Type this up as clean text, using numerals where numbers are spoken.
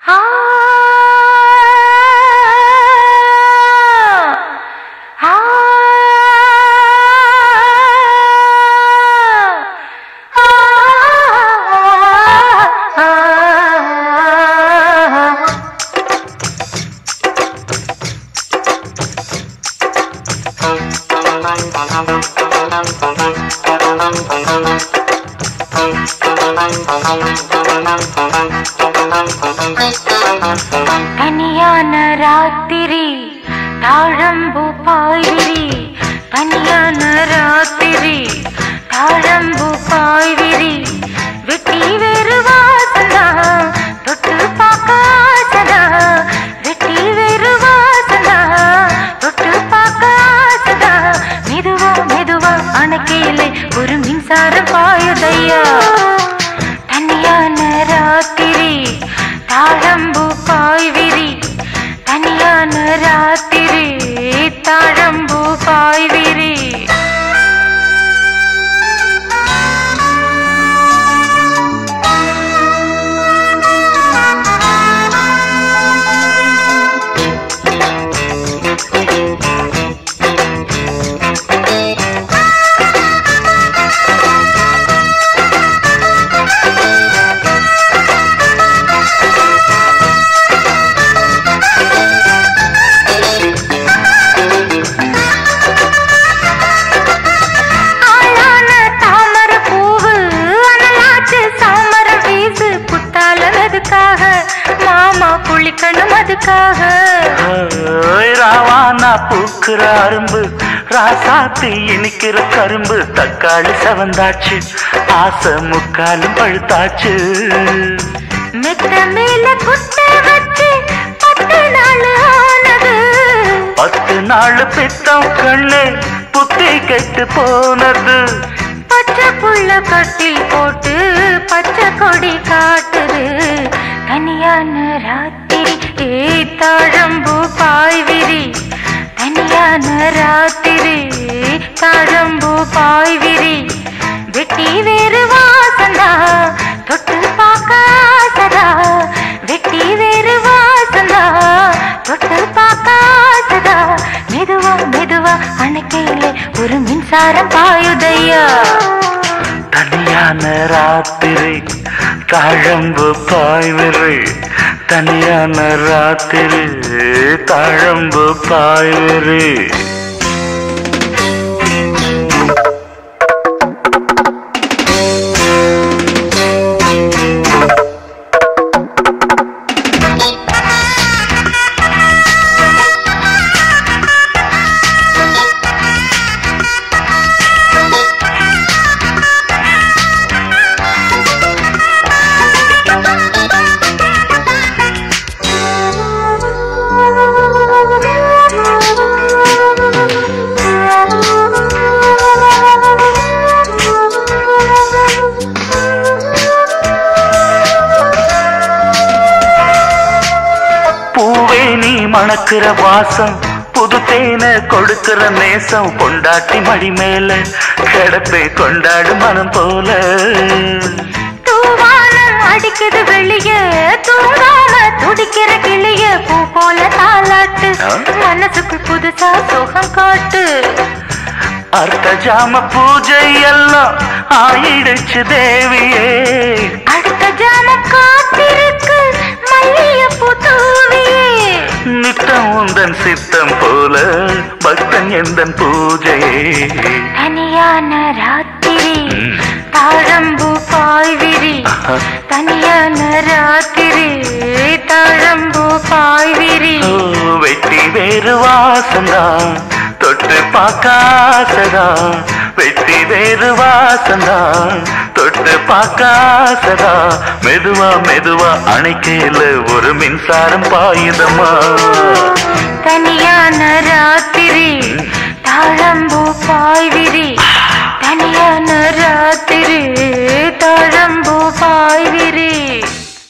தனியான ராத்திரி தாழம்பூ பாய்விரி தனியான ராத்திரி தாழம்பூ பாய்விரி வெட்டி வேறு வாசனா தொட்டு பார்க்க ஆசனா வெட்டி வேறு வாசனா தொட்டு பார்க்க ஆசனா மெதுவா மெதுவா அணைக்கையிலே ஒரு மின்சாரம் பாயுதையா தனியான ராத்திரி தாழம்பூ பாய்விரி தனியான ராத்திரி தாழம்பூ பாய்விரி ராவானா பூக்குற அரும்பு ராசாத்தி இனிக்கிற கரும்பு தக்காளி செவந்தாச்சு ஆசை முக்காலும் பழுத்தாச்சு மெத்த மேல குத்த வச்சு 10 நாள் ஆனது 10 நாள் பித்தம் கண்ணு புத்தி கெட்டு போனது பச்சை புள்ள கட்டில் போட்டு பச்சை கொடி காட்டுது தனியான ராத்திரி தாழம்பூ பாய்விரி தனியான ராத்திரி தாழம்பூ பாய்விரி வெட்டி வேறு வாசனா தொட்டு பார்க்க ஆசதா வெட்டி வேறு வாசனா தொட்டு பார்க்க ஆசதா மெதுவா மெதுவா அணைக்கையிலே ஒரு மின்சாரம் பாயுதையா தனியான ராத்திரி தாழம்பு பாய்விரி தனியான ராத்திரி தாழம்பு பாய்விரி மணக்கிற வாசம் புது தேனை கொடுக்கிற நேசம் பொண்டாட்டி மடி மேல கிடப்பை கொண்டாடு மனம் போல தூவானம் அடிக்குது வெளியே தூங்காம துடிக்கிற கிளிய பூ போல தாலாட்டு மனசுக்கு புதுசா சுகம் காட்டு அர்த்த ஜாம பூஜை எல்லாம் ஆயிடுச்சு தேவியே அடுத்த ஜாம காத்திருக்கு மல்லிகைப்பூ தூவியே நித்தம் உந்தன் சித்தம் போல பக்தன் எந்தன் பூஜையே தனியான ராத்திரி தாழம்பூ பாய்விரி தனியான ராத்திரி தாழம்பூ பாய்விரி வெட்டி வேறு வாசந்தா தொட்டு பார்க்காசதா வெட்டி வேறு வாசந்தா தொட்டு பார்க்காசதா மெதுவா மெதுவா அணைக்கையில ஒரு மின்சாரம் பாயுதமா தனியான